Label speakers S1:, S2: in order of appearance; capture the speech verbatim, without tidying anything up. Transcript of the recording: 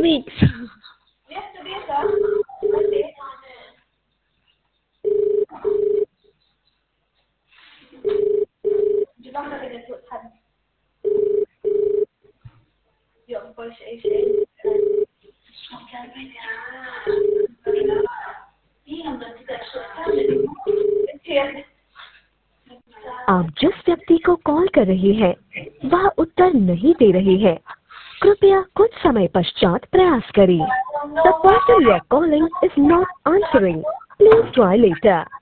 S1: weeks.
S2: आप जिस व्यक्ति को कॉल कर रही हैं, वह उत्तर नहीं दे रही है। कृपया कुछ समय पश्चात प्रयास करें। The person you are calling is not answering. Please try later.